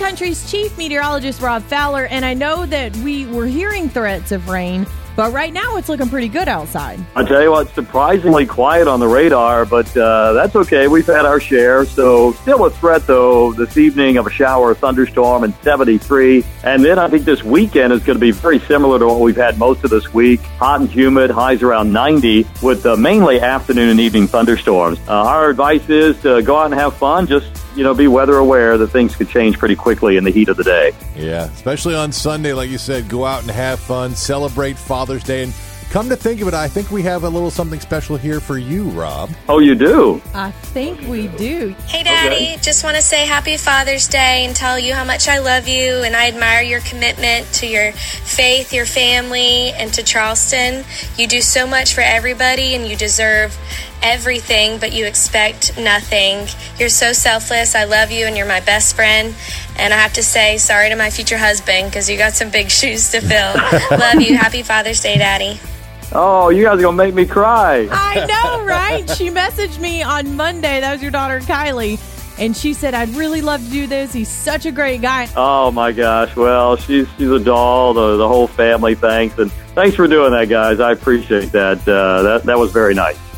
country's chief meteorologist, Rob Fowler, and I know that we were hearing threats of rain, but right now it's looking pretty good outside. I tell you what, surprisingly quiet on the radar, but that's okay. We've had our share. So still a threat, though, this evening of a shower or thunderstorm and 73. And then I think this weekend is going to be very similar to what we've had most of this week. Hot and humid, highs around 90 with mainly afternoon and evening thunderstorms. Our advice is to go out and have fun. Just, be weather aware that things could change pretty quickly in the heat of the day. Yeah, especially on Sunday, like you said, go out and have fun, celebrate Father's Day. And come to think of it, I think we have a little something special here for you, Rob. Oh, you do? I think we do. Hey, Daddy. Okay. Just want to say Happy Father's Day and tell you how much I love you, and I admire your commitment to your faith, your family, and to Charleston. You do so much for everybody, and you deserve everything, but you expect nothing. You're so selfless. I love you, and you're my best friend. And I have to say sorry to my future husband because you got some big shoes to fill. Love you. Happy Father's Day, Daddy. Oh, you guys are going to make me cry. I know, right? She messaged me on Monday. That was your daughter, Kylie. And she said, I'd really love to do this. He's such a great guy. Oh, my gosh. Well, she's a doll. The whole family, thanks. And thanks for doing that, guys. I appreciate that. That was very nice.